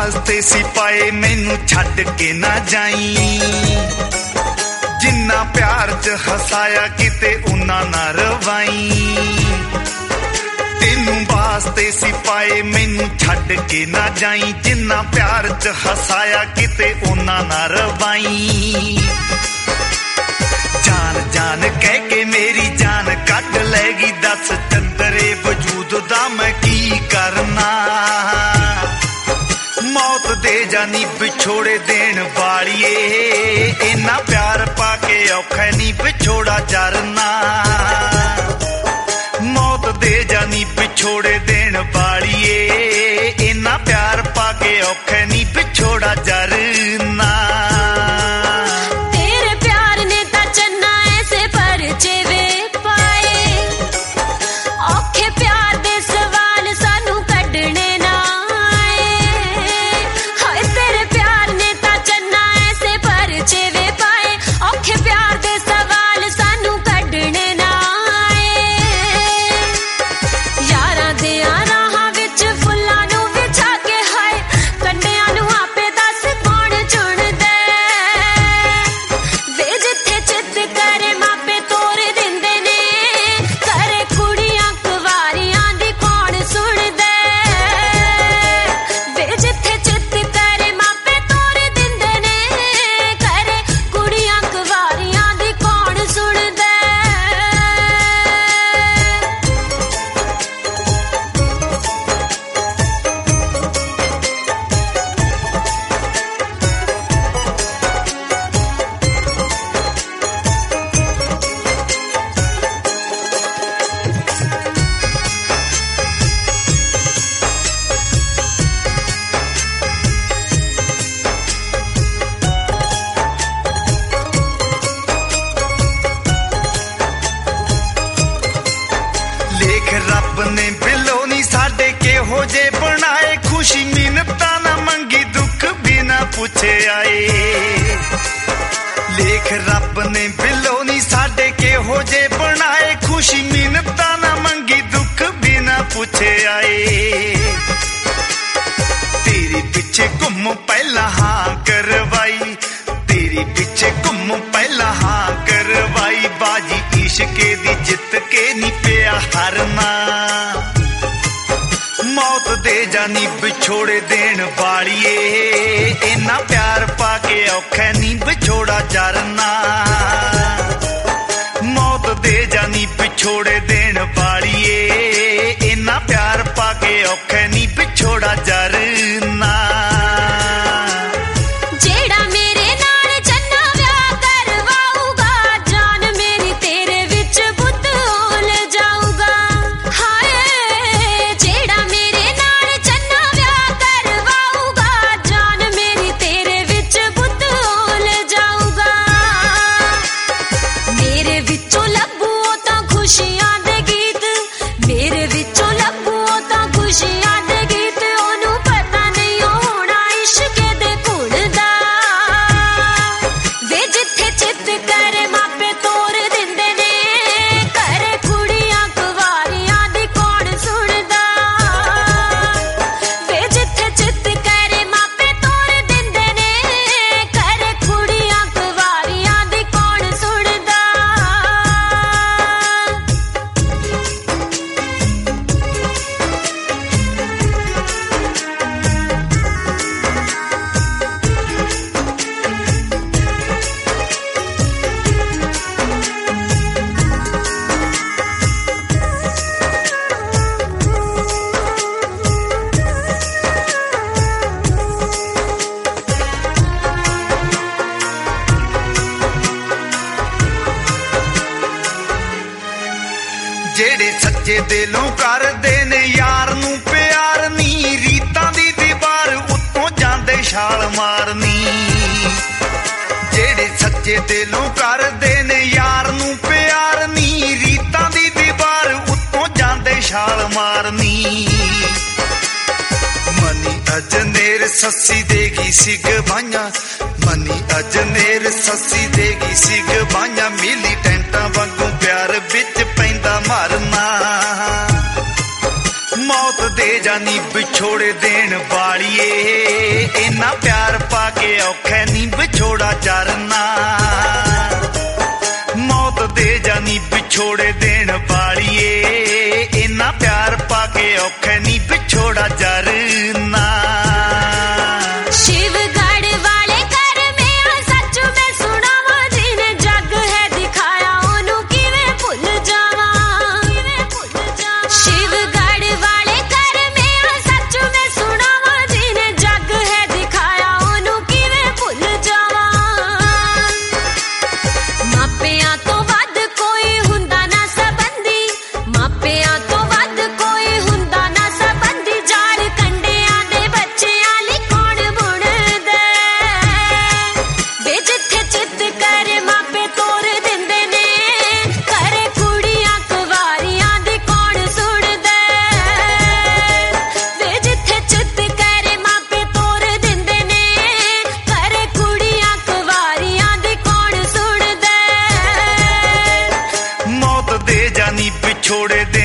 वास्ते सिपाए मैनू छड्ड के ना जाई, जिन्ना प्यार च हसाया किते उन्ना ना रवाई। तेनू वास्ते सिपाए मैनू छड्ड के ना जाई, जिन्ना प्यार च हसाया किते उन्ना ना रवाई। जान जान कह के मेरी जान कट लेगी, दस चंदरे वजूद दा मैं की करना। मौत दे जानी विछोड़े देन वालिए, इन्ना प्यार पाके औखा नी विछोड़ा जरना। मौत दे जानी विछोड़े देन वालिए, इन्ना प्यार पाके औखा नी विछोड़ा जरना। रब ने बिलो नी साडे केहो जे बनाए, खुशी मिन्नता ना मंगी दुख बिना पूछे आए। लेख रब ने बिलो नी साडे केहो जे बनाए, खुशी मिन्नता ना मंगी दुख बिना पूछे आए। तेरे पीछे घुम पहला हाँ करवाई, तेरे पीछे घुम पहला हाँ करवाई। बाजी इश्के दी जित के नी पिया हारना। मौत दे जानी विछोड़े देन वालिए, इन्ना प्यार पाके औखा नी विछोड़ा जरना। मौत दे जानी विछोड़े देन वालिए, इन्ना प्यार पाके औखा नी विछोड़ा जरना। जेड़े सच्चे दिलों करदे ने यार नू प्यार नी, रीतां दी दीवार उत्तों जांदे छाल मारनी। जेड़े सच्चे दिलों करदे ने यार नू प्यार नी, रीतां दी दीवार उत्तों जांदे छाल मारनी। मनी अजनेर सस्सी देगी सिग बाइयां, मनी अजनेर सस्सी देगी सिग बाइयां। मिली टेंटां वांगू प्यार विच पैंदा मारना। मौत दे जानी विछोड़े देण वालिए इन्ना प्यार पाके औखे नी विछोड़ा चरना मौत दे जानी विछोड़े देण वालिए इन्ना प्यार पाके औखे नी विछोड़ा चरना छोड़े दे